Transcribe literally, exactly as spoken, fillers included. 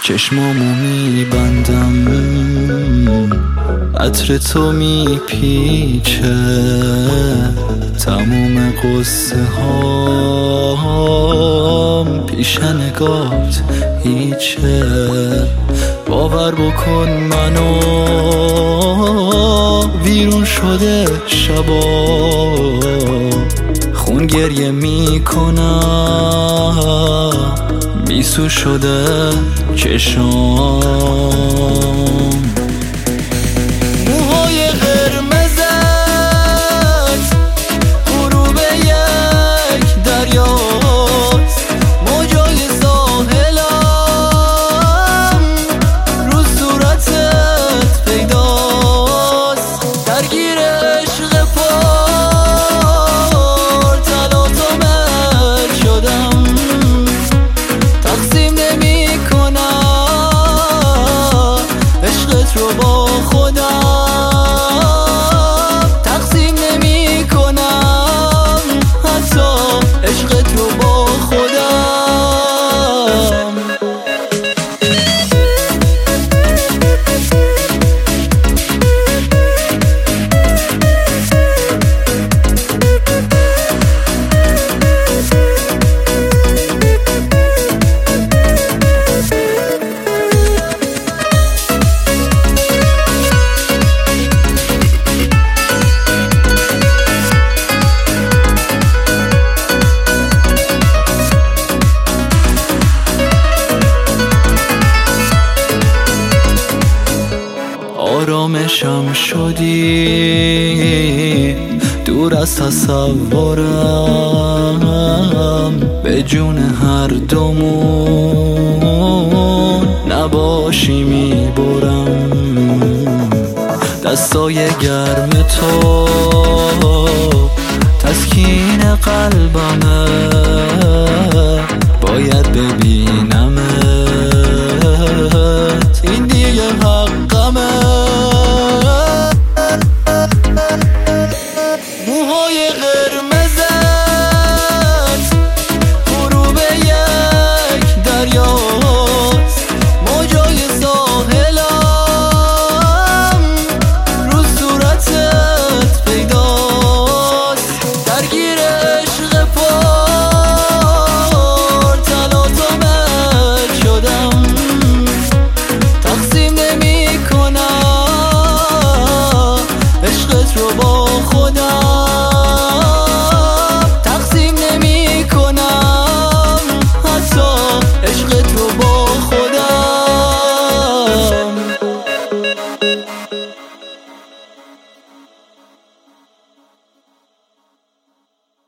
چشمامو میبندم، عطر تو میپیچه، تموم قصه هام پیش نگات هیچه. باور بکن منو ویرون شده شبا، خون گریه میکنم، بیسو شده چشام. موهای قرمزت غروب یک دریاست، موجای ساحلم رو صورتت پیداست. درگیر عشق پار تلاطمت شدم، تقسیم نمی کنم عشقت رو با خودم، تقسیم نمی کنم حتی عشقت رو با خودم. آرامشم شدی دور از تصورم، به جون هر دومون نباشی میبرم. دستای گرم تو تسکین قلبمه، باید ببینمت، این دیگه حقمه. موهای قرمز